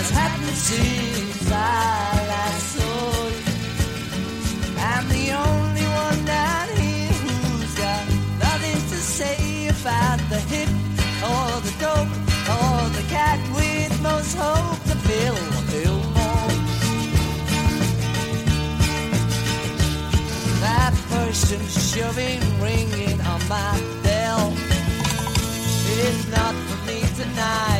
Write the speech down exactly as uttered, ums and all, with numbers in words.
has happened since I last saw you. I'm the only one down here who's got nothing to say about the hip or the dope or the cat with most hope to fill a bill more. That person shoving, ringing on my bell. It's not for me tonight.